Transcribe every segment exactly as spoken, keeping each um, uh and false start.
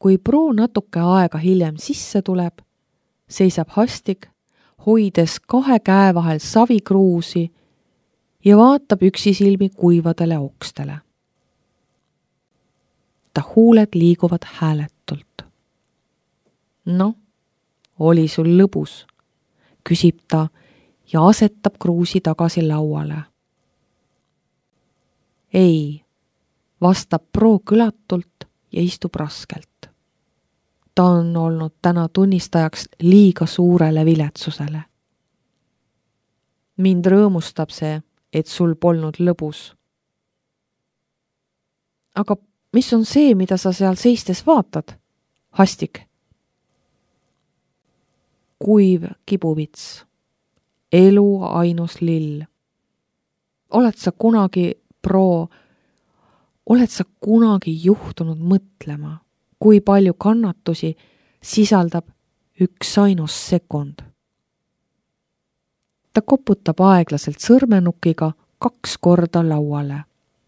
kui Pro natuke aega hiljem sisse tuleb, seisab Hastik, hoides kahe käe vahel savikruusi ja vaatab üksisilmi kuivadele okstele. Ta huuled liiguvad hääletult. No, oli sul lõbus, küsib ta ja asetab kruusi tagasi lauale. Ei, vastab Pro kõlatult ja istub raskelt. Ta on olnud täna tunnistajaks liiga suurele viletsusele. Mind rõõmustab see, et sul polnud lõbus. Aga mis on see, mida sa seal seistes vaatad, Hastik? Kuiv kibuvits. Elu ainus lill. Oled sa kunagi, Pro, oled sa kunagi juhtunud mõtlema, kui palju kannatusi sisaldab üks ainus sekund? Ta koputab aeglaselt sõrmenukiga kaks korda lauale.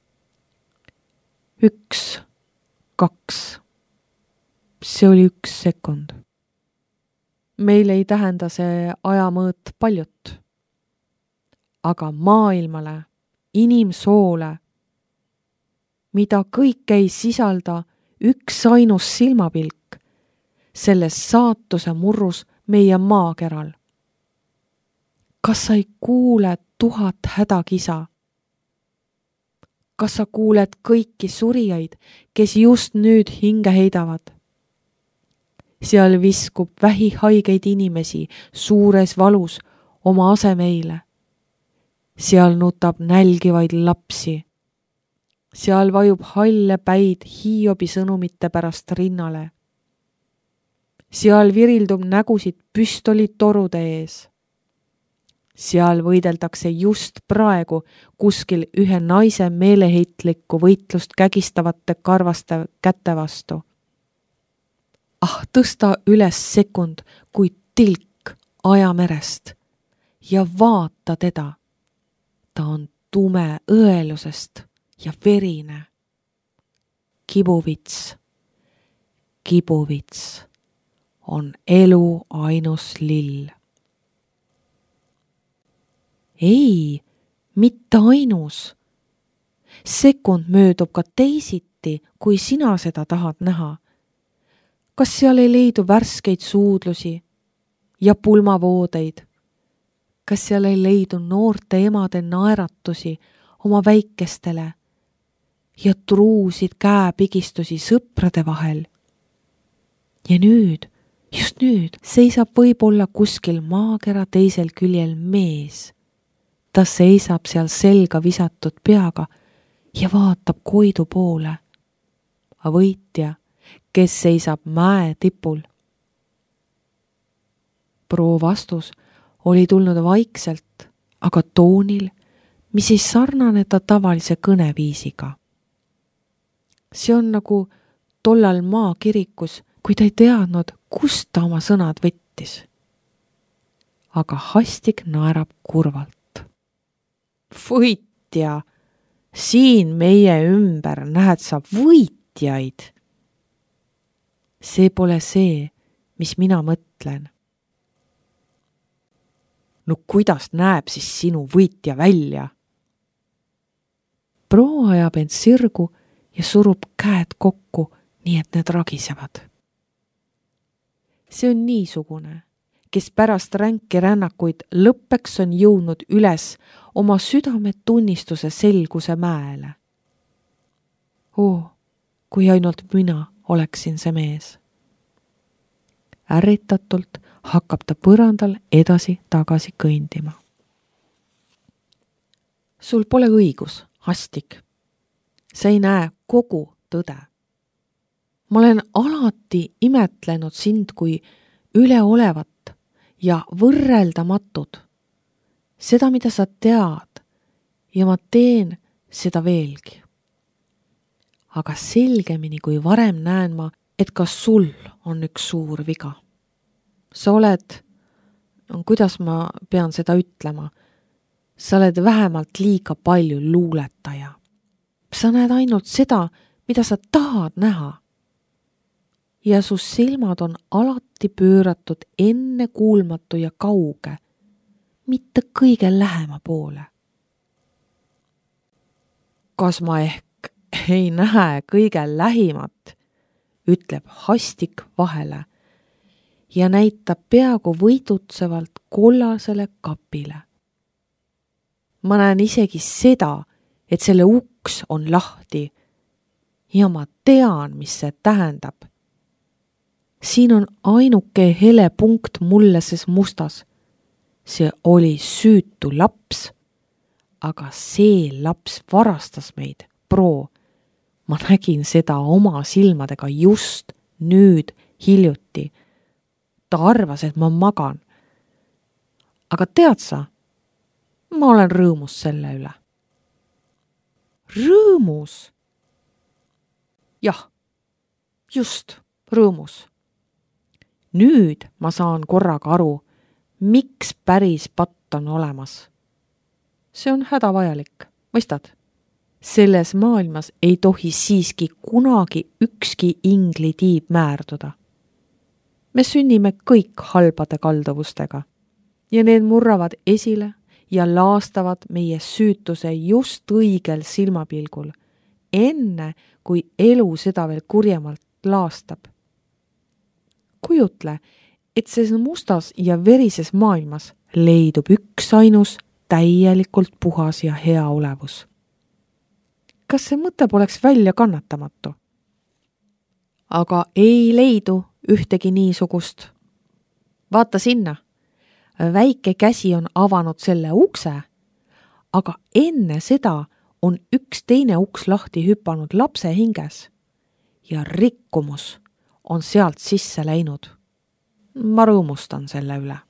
Üks, kaks. See oli üks sekund. Meil ei tähenda see ajamõõt paljut. Aga maailmale, inimsoole, mida kõik ei sisalda üks ainus silmapilk, selles saatuse murrus meie maakeral. Kas sa ei kuule tuhat hädakisa? Kas sa kuuled kõiki surijaid, kes just nüüd hinge heidavad? Seal viskub vähihaigeid inimesi suures valus oma asemeile. Seal nutab nälgivaid lapsi. Seal vajub halle päid Hiobi sõnumite pärast rinnale. Seal virildub nägusid püstolitorude ees. Seal võideldakse just praegu kuskil ühe naise meeleheitlikku võitlust kägistavate karvaste käte vastu. Ah, tõsta üles sekund kui tilk ajamerest ja vaata teda. Ta on tume õelusest ja verine. Kibuvits, kibuvits on elu ainus lill. Ei, mitte ainus. Sekund möödub ka teisiti, kui sina seda tahad näha. Kas seal ei leidu värskeid suudlusi ja pulmavoodeid? Kas seal ei leidu noorte emade naeratusi oma väikestele ja truusid käepigistusi sõprade vahel? Ja nüüd, just nüüd, seisab võib-olla kuskil maakera teisel küljel mees. Ta seisab seal selga visatud peaga ja vaatab Koidu poole. Võitja, kes seisab mäe tipul. Pro vastus oli tulnud vaikselt, aga toonil, mis ei sarnane ta tavalise kõneviisiga. See on nagu tollal maakirikus, kui ta ei teadnud, kust ta oma sõnad võttis. Aga Hastik naerab kurvalt. Võitja, siin meie ümber näed sa võitjaid. See pole see, mis mina mõtlen. No kuidas näeb siis sinu võitja välja? Pro ajab end sirgu ja surub käed kokku, nii et need ragisevad. See on niisugune, kes pärast ränki rännakuid lõppeks on jõudnud üles oma südametunnistuse selguse mäele. Oo, kui ainult mina oleksin see mees. Ärritatult hakkab ta põrandal edasi-tagasi kõndima. Sul pole õigus, Hastik. Sa ei näe kogu tõde. Ma olen alati imetlenud sind kui üleolevat ja võrreldamatut. Seda, mida sa tead, ja ma teen seda veelgi. Aga selgemini kui varem näen ma, et ka sul on üks suur viga. Sa oled, kuidas ma pean seda ütlema, sa oled vähemalt liiga palju luuletaja. Sa näed ainult seda, mida sa tahad näha. ja su silmad on alati pööratud ennekuulmatu ja kauge, mitte kõige lähema poole. Kas ma ehk ei näe kõige lähimat, ütleb hastik vahele ja näitab peaaegu võidutsevalt kollasele kapile. Ma näen isegi seda, et selle uks on lahti ja ma tean, mis see tähendab. Siin on ainuke hele punkt mulleses mustas. See oli süütu laps, aga see laps varastas meid, pro. Ma nägin seda oma silmadega just nüüd hiljuti. Ta arvas, et ma magan. Aga tead sa, ma olen rõõmus selle üle. Rõõmus? Jah, just rõõmus. Nüüd ma saan korraga aru, miks päris patt on olemas. See on hädavajalik, mõistad? Selles maailmas ei tohi siiski kunagi ükski inglitiib määrduda. Me sünnime kõik halbade kalduvustega ja need murravad esile ja laastavad meie süütuse just õigel silmapilgul, enne kui elu seda veel kurjemalt laastab. Kujutle, et ses mustas ja verises maailmas leidub üks ainus täielikult puhas ja hea olevus. Kas see mõte poleks välja kannatamatu? Aga ei leidu ühtegi niisugust. Vaata sinna. Väike käsi on avanud selle ukse, aga enne seda on üks teine uks lahti hüpanud lapse hinges ja rikkumus on sealt sisse läinud. Ma rõõmustan selle üle.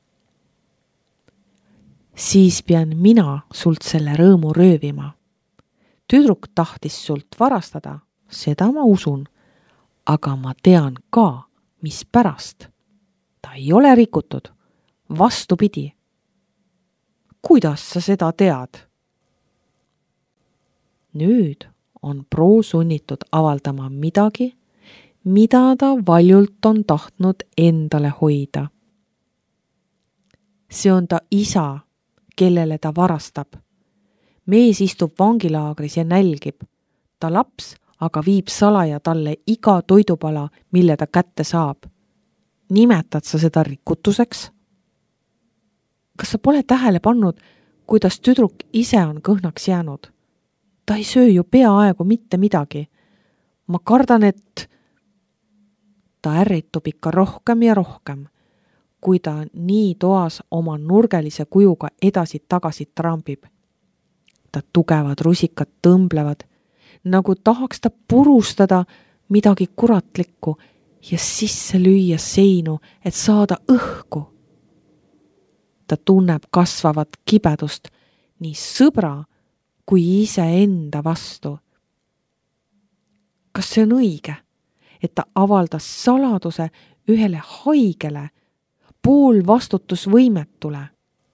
Siis pean mina sult selle rõõmu röövima. Tüdruk tahtis sult varastada, seda ma usun, aga ma tean ka, mis pärast. Ta ei ole rikutud, vastupidi. Kuidas sa seda tead? Nüüd on pro sunnitud avaldama midagi, mida ta valjult on tahtnud endale hoida. See on ta isa, kellele ta varastab. Mees istub vangilaagris ja nälgib. Ta laps aga viib salaja talle iga toidupala, mille ta kätte saab. Nimetad sa seda rikutuseks? Kas sa pole tähele pannud, kuidas tüdruk ise on kõhnaks jäänud? Ta ei söö ju peaaegu mitte midagi. Ma kardan, et ta ärritub ikka rohkem ja rohkem, kui ta nii toas oma nurgelise kujuga edasi-tagasi trampib. Ta tugevad rusikad tõmblevad, nagu tahaks ta purustada midagi kuratlikku ja sisse lüüa seinu, et saada õhku. Ta tunneb kasvavat kibedust nii sõbra kui ise enda vastu. Kas see on õige, et ta avaldas saladuse ühele haigele, pool vastutusvõimetule?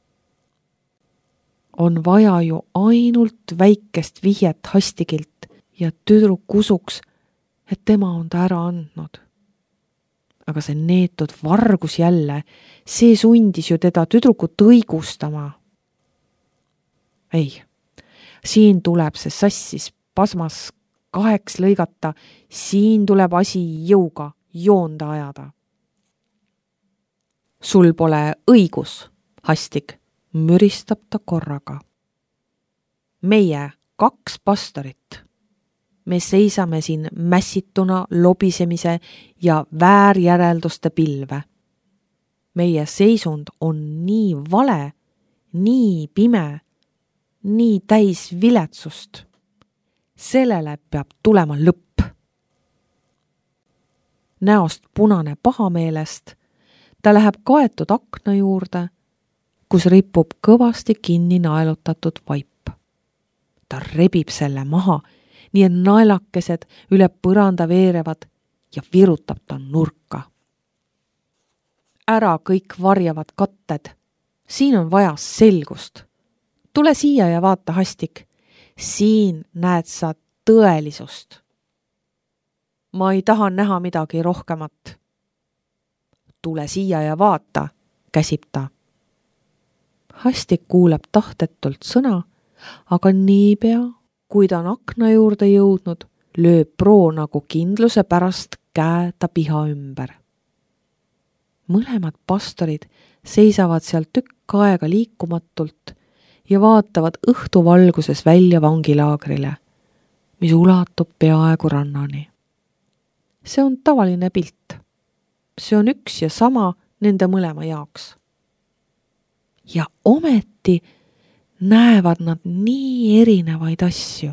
On vaja ju ainult väikest vihjet hastikilt ja tüdruk usuks, et tema on ta ära andnud. Aga see neetud vargus jälle, see sundis ju teda tüdrukut õigustama. Ei, siin tuleb see sassis pasmas kaheks lõigata, siin tuleb asi jõuga joonda ajada. Sul pole õigus, hastik, müristab ta korraga. Meie kaks pastorit. Me seisame siin mässituna lobisemise ja väärjärelduste pilve. Meie seisund on nii vale, nii pime, nii täis viletsust. Sellele peab tulema lõpp. Näost punane pahameelest, ta läheb kaetud akna juurde, kus ripub kõvasti kinni naelutatud vaip. Ta rebib selle maha, nii et naelakesed üle põranda veerevad ja virutab ta nurka. Ära kõik varjavad katted. Siin on vaja selgust. Tule siia ja vaata, hastik. Siin näed sa tõelisust. ma ei taha näha midagi rohkemat. Tule siia ja vaata, käsib ta. Hastik kuuleb tahtetult sõna, aga niipea, kui ta on akna juurde jõudnud, lööb Pro nagu kindluse pärast käe ta piha ümber. Mõlemad pastorid seisavad seal tükk aega liikumatult ja vaatavad õhtuvalguses välja vangilaagrile, mis ulatub peaaegu rannani. See on tavaline pilt. See on üks ja sama nende mõlema jaoks. Ja ometi näevad nad nii erinevaid asju.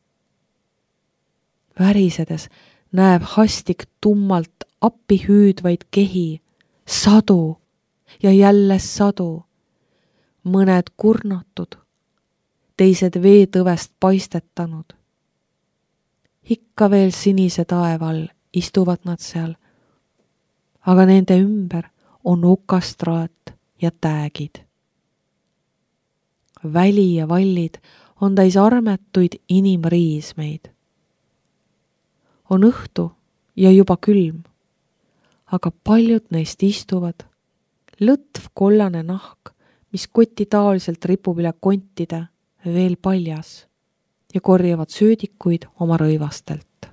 Värisedes näeb Hastik tummalt appi hüüdvaid kehi, sadu ja jälle sadu, mõned kurnatud, teised veetõvest paistetanud. Ikka veel sinise taeval istuvad nad seal, aga nende ümber on okastraat ja täägid. Väli ja vallid on täis armetuid inimriismeid. On õhtu ja juba külm, aga paljud neist istuvad, lõtv kollane nahk, mis kotitaaliselt ripub üle kontide, veel paljas ja korjavad söödikuid oma rõivastelt.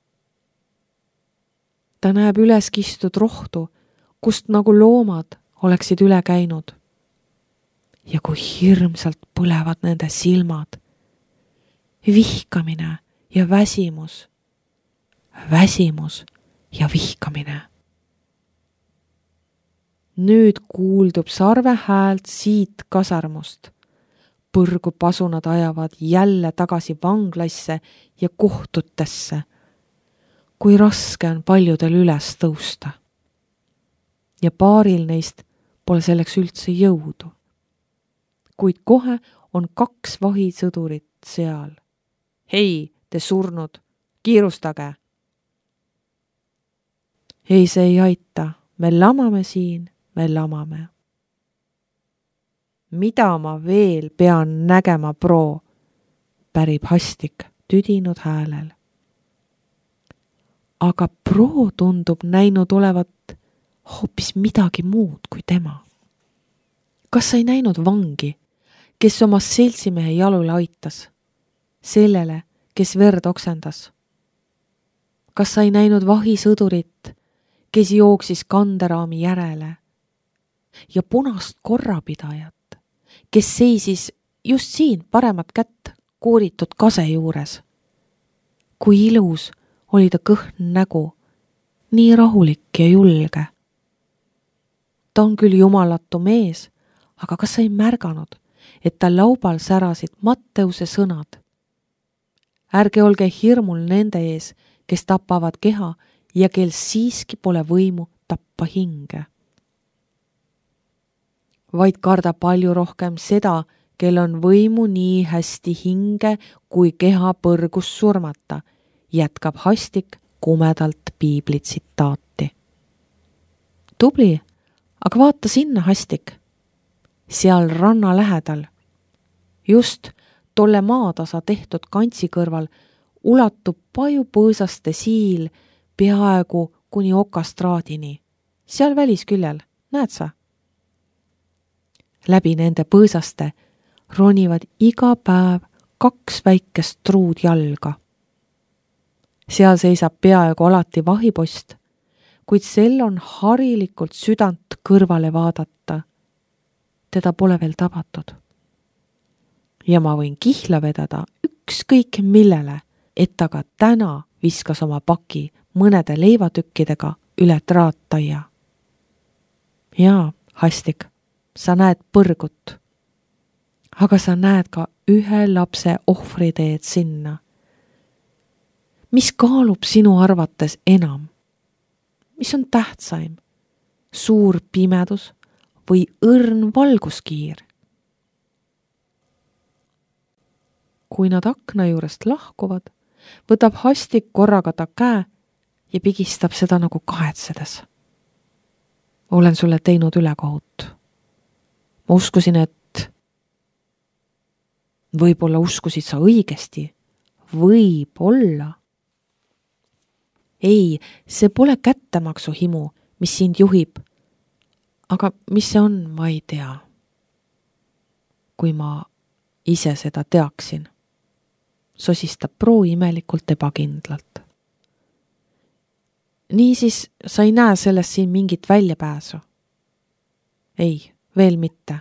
Ta näeb üles kistud rohtu, kust nagu loomad oleksid üle käinud. Ja kui hirmsalt põlevad nende silmad, vihkamine ja väsimus, väsimus ja vihkamine. Nüüd kuuldub sarve häält siit kasarmust. Põrgu pasunad ajavad jälle tagasi vanglasse ja kohtutesse, kui raske on paljudel üles tõusta. Ja paaril neist pole selleks üldse jõudu. Kuid kohe on kaks vahisõdurit seal. Hei, te surnud, kiirustage! Ei, see ei aita, me lamame siin, me lamame. Mida ma veel pean nägema, Pro? Pärib Hastik tüdinud häälel. Aga Pro tundub näinud olevat hoopis midagi muud kui tema. Kas sa ei näinud vangi, kes oma seltsimehe jalule aitas? Sellele, kes verd oksendas? Kas sa ei näinud vahisõdurit, kes jooksis kanderaami järele? Ja punast korrapidajat, kes seisis just siin paremat kätt kooritud kase juures? Kui ilus oli ta kõhn nägu, nii rahulik ja julge. Ta on küll jumalatu mees, aga kas sa ei märganud, et ta laubal särasid Matteuse sõnad? Ärge olge hirmul nende ees, kes tapavad keha ja kel siiski pole võimu tappa hinge. Vaid karda palju rohkem seda, kel on võimu nii hästi hinge kui keha põrgus surmata, jätkab Hastik kumedalt piibli tsitaati. Tubli, aga vaata sinna, Hastik. Seal ranna lähedal, just tolle maatasa tehtud kantsi kõrval, ulatub pajupõõsaste siil peaaegu kuni okastraadini. Seal välisküljel, näed sa? Läbi nende põõsaste ronivad iga päev kaks väikest truud jalga. Seal seisab peaaegu alati vahipost, kuid sel on harilikult südant kõrvale vaadata. Teda pole veel tabatud. Ja ma võin kihla vedada ükskõik millele, et ta ka täna viskas oma paki mõnede leivatükkidega üle traattaia. Jaa, Hastik, sa näed põrgut, aga sa näed ka ühe lapse ohvriteed sinna. Mis kaalub sinu arvates enam? Mis on tähtsaim? Suur pimedus või õrn valguskiir? Kui nad akna juurest lahkuvad, võtab Hastik korraga ta käe ja pigistab seda nagu kahetsedes. Olen sulle teinud ülekohut. Ma uskusin, et võib-olla uskusid sa õigesti. Võib olla. ei, see pole kättemaksu himu, mis sind juhib. Aga mis see on, ma ei tea. Kui ma ise seda teaksin, sosistab Pro imelikult ebakindlalt. Niisiis, sa ei näe sellest siin mingit väljapääsu? Ei, veel mitte.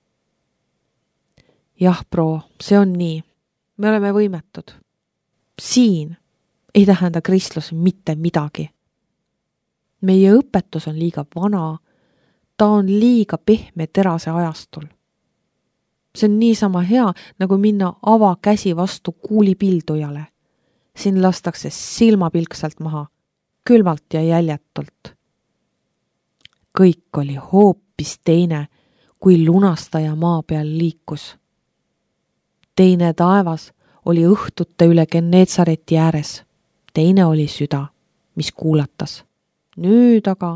Jah, Pro, see on nii. Me oleme võimetud. Siin ei tähenda kristlus mitte midagi. Meie õpetus on liiga vana, ta on liiga pehme terase ajastul. See on niisama hea, nagu minna ava käsi vastu kuulipildujale. Siin lastakse silmapilksalt maha, külmalt ja jäljatult. Kõik oli hoopis teine, kui lunastaja maa peal liikus. Teine taevas oli õhtute üle Genneetsareti ääres. Teine oli süda, mis kuulatas. Nüüd aga...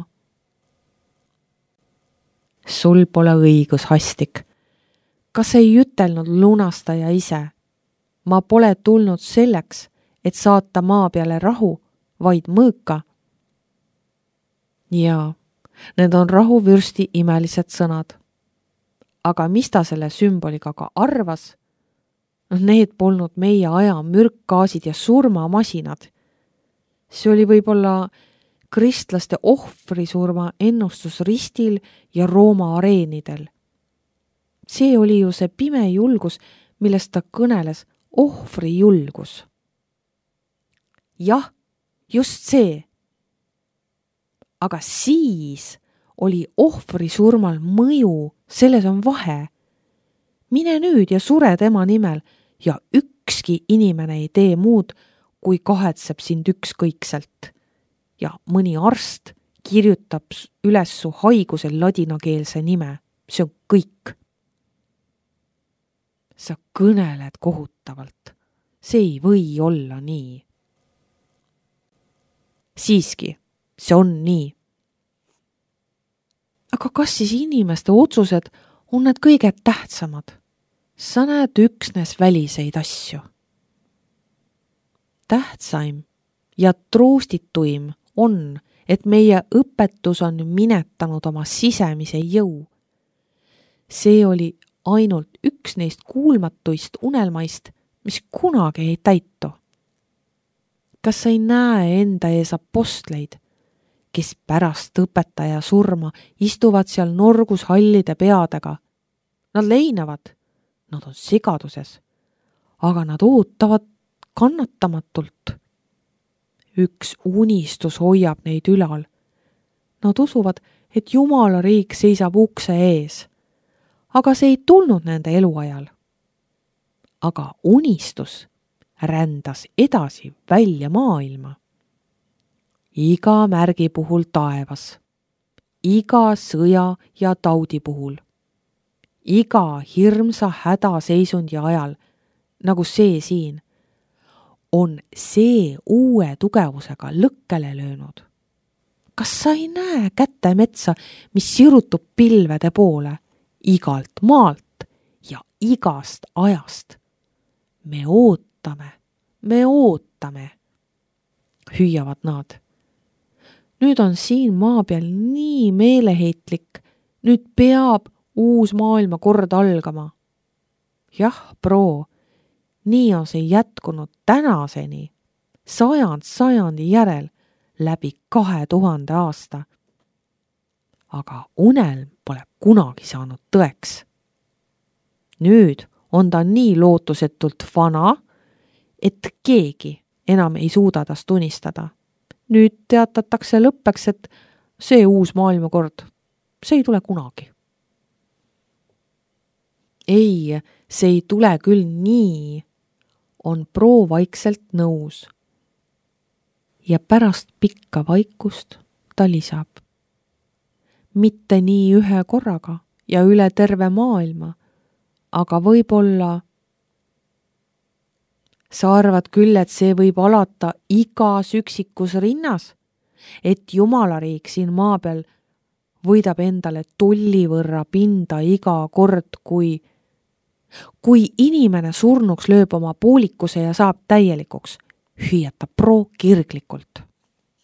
Sul pole õigus, Hastik. Kas ei ütelnud lunastaja ise? Ma pole tulnud selleks, et saata maa peale rahu, vaid mõõka. Jaa, need on rahuvürsti imelised sõnad. Aga mis ta selle sümboliga ka arvas? Need polnud meie aja mürkkaasid ja surmamasinad. See oli võib-olla kristlaste ohvrisurma ennustus ristil ja Rooma areenidel. See oli ju see pime julgus, millest ta kõneles, ohvri julgus. Jah, just see. Aga siis oli ohvrisurmal mõju, selles on vahe. Mine nüüd ja sure tema nimel ja ükski inimene ei tee muud, kui kahetseb sind ükskõikselt. Ja mõni arst kirjutab üles su haiguse ladinakeelse nime. See on kõik. Sa kõneled kohutavalt. See ei või olla nii. Siiski, see on nii. Aga kas siis inimeste otsused on need kõige tähtsamad? Sa näed üksnes väliseid asju. Tähtsaim ja truustituim on, et meie õpetus on minetanud oma sisemise jõu. See oli ainult üks neist kuulmatuist unelmaist, mis kunagi ei täitu. Kas sa ei näe enda ees apostleid, kes pärast õpetaja surma istuvad seal norgus hallide peadega? Nad leinavad, nad on segaduses, aga nad ootavad kannatamatult. Üks unistus hoiab neid ülal. Nad usuvad, et Jumala riik seisab ukse ees, aga see ei tulnud nende eluajal. Aga unistus rändas edasi välja maailma. Iga märgi puhul taevas, iga sõja ja taudi puhul, iga hirmsa hädaseisundi ajal, nagu see siin, on see uue tugevusega lõkkele löönud. Kas sa ei näe kätemetsa, mis sirutub pilvede poole, igalt maalt ja igast ajast? Me ootame, me ootame, hüüavad nad. Nüüd on siin maa peal nii meeleheitlik, nüüd peab uus maailma kord algama. Jah, Pro, nii on see jätkunud tänaseni, sajand sajandi järel, läbi kahe tuhande aasta. Aga unelm pole kunagi saanud tõeks. Nüüd on ta nii lootusetult vana, et keegi enam ei suuda tast unistada. Nüüd teatatakse lõppeks, et see uus maailmakord, see ei tule kunagi. Ei, see ei tule küll nii, on Pro vaikselt nõus. Ja pärast pikka vaikust ta lisab. Mitte nii ühe korraga ja üle terve maailma, aga võib-olla sa arvad küll, et see võib alata igas üksikus rinnas, et Jumala riik siin maa peal võidab endale tolli võrra pinda iga kord, kui kui inimene surnuks lööb oma poolikuse ja saab täielikuks, hüüatab Pro kirglikult.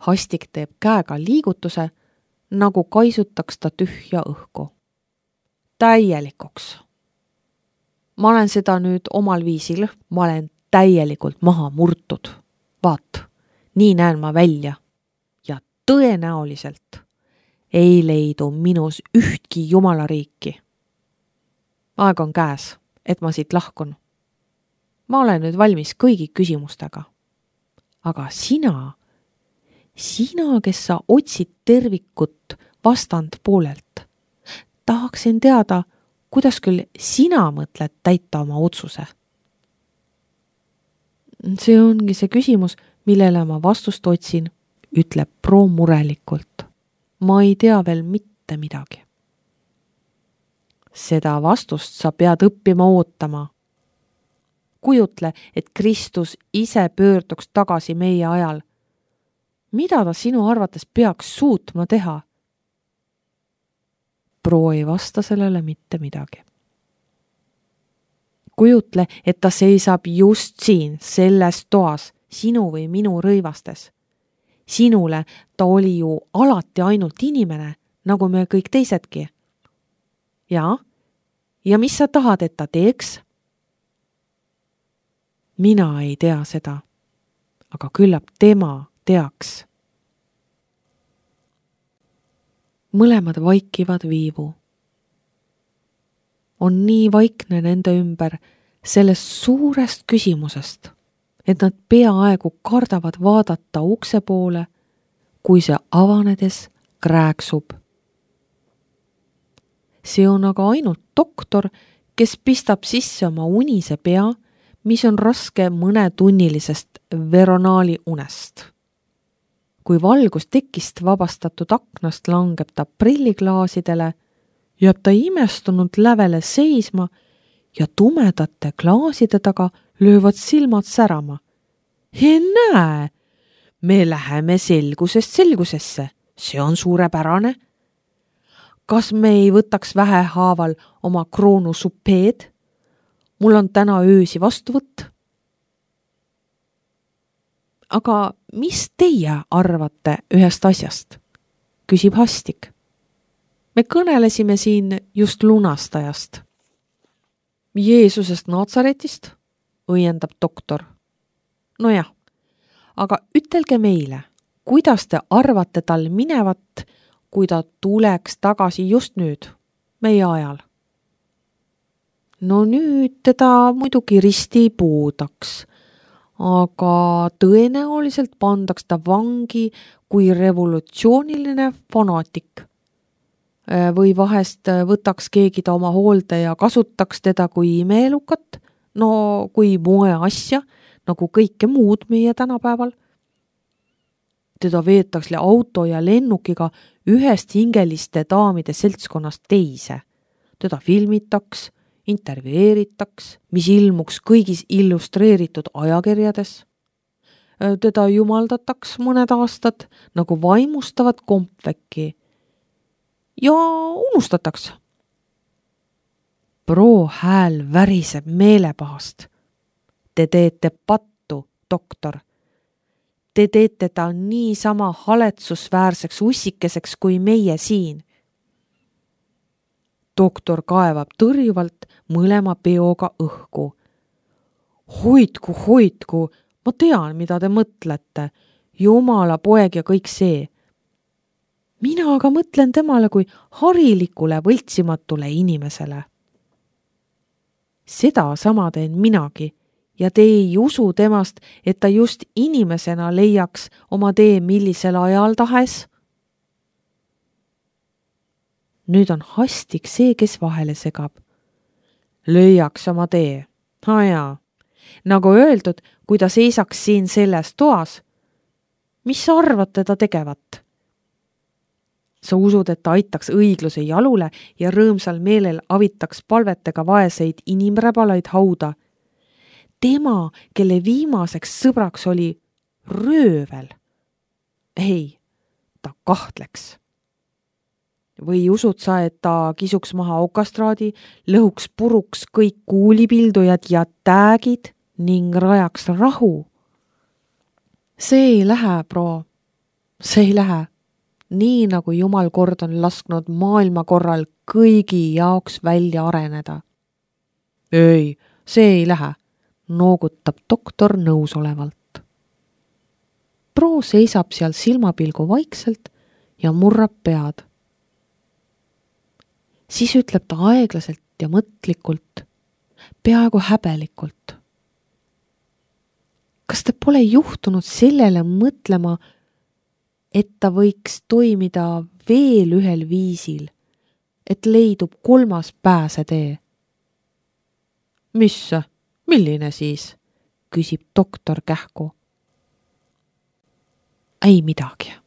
Hastik teeb käega liigutuse, nagu kaisutaks ta tühja õhku. Täielikuks. Ma olen seda nüüd omal viisil, ma olen täielikult maha murtud. Vaat, nii näen ma välja. Ja tõenäoliselt ei leidu minus ühtki jumalariiki. Aeg on käes, et ma siit lahkun. Ma olen nüüd valmis kõigi küsimustega. Aga sina, sina, kes sa otsid tervikut vastand poolelt, tahaksin teada, kuidas küll sina mõtled täita oma otsuse? See ongi see küsimus, millele ma vastust otsin, ütleb Pro murelikult. Ma ei tea veel mitte midagi. Seda vastust sa pead õppima ootama. Kujutle, et Kristus ise pöörduks tagasi meie ajal. Mida ta sinu arvates peaks suutma teha? Pro ei vasta sellele mitte midagi. Kujutle, et ta seisab just siin, selles toas, sinu või minu rõivastes. Sinule ta oli ju alati ainult inimene, nagu me kõik teisedki. Ja, ja mis sa tahad, et ta teeks? Mina ei tea seda, aga küllap tema teaks. Mõlemad vaikivad viivu. On nii vaikne nende ümber sellest suurest küsimusest, et nad peaaegu kardavad vaadata ukse poole, kui see avanedes krääksub. See on aga ainult doktor, kes pistab sisse oma unise pea, mis on raske mõnetunnilisest veronaali unest. Kui valgus tekist vabastatud aknast langeb ta prilliklaasidele, jääb ta imestunud lävele seisma ja tumedate klaaside taga löövad silmad särama. He näe, me läheme selgusest selgusesse, see on suurepärane. Kas me ei võtaks vähehaaval oma kroonusupeed? Mul on täna öösi vastuvõtt. Aga mis teie arvate ühest asjast? Küsib Hastik. Me kõnelesime siin just lunastajast. Jeesusest Natsaretist, õiendab doktor. Nojah, aga ütelge meile, kuidas te arvate tal minevat, kui ta tuleks tagasi just nüüd, meie ajal? No nüüd teda muidugi risti puudaks, aga tõenäoliselt pandaks ta vangi kui revolutsiooniline fanaatik. Või vahest võtaks keegi ta oma hoolde ja kasutaks teda kui imeelukat, no kui moe asja, nagu kõike muud meie tänapäeval. Teda veetaks auto ja lennukiga ühest hingeliste daamide seltskonnast teise. Teda filmitaks, intervjueeritaks, mis ilmuks kõigis illustreeritud ajakirjades. Teda jumaldataks mõned aastad nagu vaimustavat kompvekki ja unustataks. Pro hääl väriseb meelepahast. Te teete pattu, doktor. Te teete ta niisama haletsusväärseks ussikeseks kui meie siin. Doktor kaevab tõrjuvalt mõlema peoga õhku. Hoidku, hoidku, ma tean, mida te mõtlete. Jumala poeg ja kõik see. Mina aga mõtlen temale kui harilikule võltsimatule inimesele. Seda sama teen minagi ja te ei usu temast, et ta just inimesena leiaks oma tee millisel ajal tahes. Nüüd on Hastik see, kes vahele segab. Löiaks oma tee. Ha jaa. Nagu öeldud, kui ta seisaks siin selles toas, mis sa arvad teda tegevat? Sa usud, et ta aitaks õigluse jalule ja rõõmsal meelel avitaks palvetega vaeseid inimräbalaid hauda. Tema, kelle viimaseks sõbraks oli röövel. Ei, ta kahtleks. Või usud sa, et ta kisuks maha okastraadi, lõhuks puruks kõik kuulipildujad ja täägid ning rajaks rahu? See ei lähe, pro. see ei lähe. Nii nagu Jumal kord on lasknud maailma korral kõigi jaoks välja areneda. Ei, see ei lähe, noogutab doktor nõusolevalt. Pro seisab seal silmapilgu vaikselt ja murrab pead. Siis ütleb ta aeglaselt ja mõtlikult, peaaegu häbelikult. Kas te pole juhtunud sellele mõtlema, et ta võiks toimida veel ühel viisil, et leidub kolmas pääsetee? Mis, milline siis? Küsib doktor kähku. Ei midagi.